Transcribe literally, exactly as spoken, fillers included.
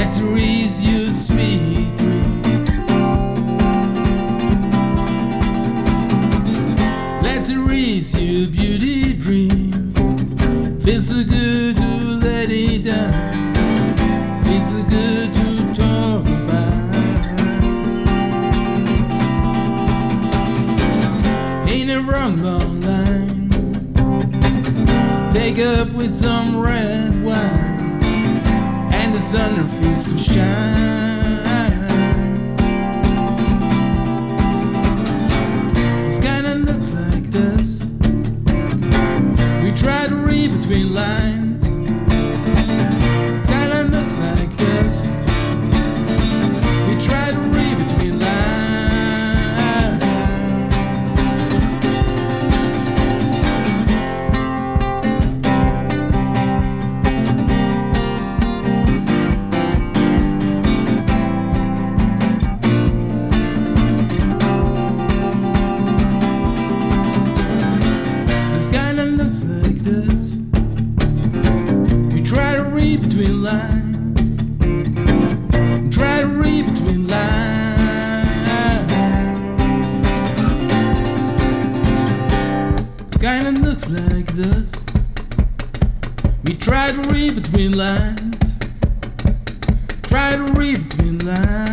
Let's raise your sweet dream. Let's raise your beauty dream. Feels so good to let it down. Feels so good to talk about. Ain't a wrong long line. Take up with some red wine. And the sun refuses to shine. This kinda looks like this. We try to read between lines. This kinda looks like this. We try to read between lines. Looks like this. We try to read between lines. Try to read between lines. Kinda looks like this. We try to read between lines. Try to read between lines.